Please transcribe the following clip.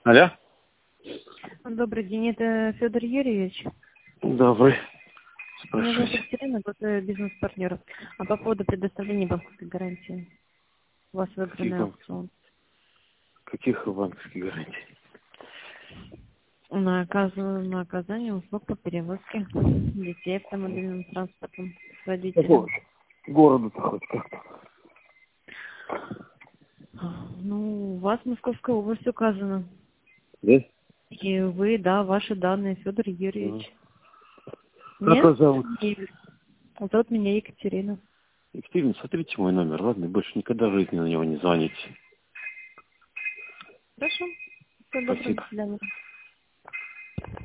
Алло? Добрый день, это Федор Юрьевич. Добрый. Меня зовут Спрашивайте. Екатерина, это бизнес-партнер. А по поводу предоставления банковской гарантии. У вас выигранный аукцион. Каких банковских гарантий? На оказание услуг по перевозке детей автомобильным транспортом с водителем. Городу-то хоть как-то. Ну, у вас Московская область указана. Да? И вы, да, ваши данные, Федор Юрьевич. Как Нет? вас зовут? Зовут меня Екатерина. Екатерина, смотрите мой номер, ладно? Больше никогда в жизни на него не звоните. Хорошо. Всего доброго, Спасибо. до свидания.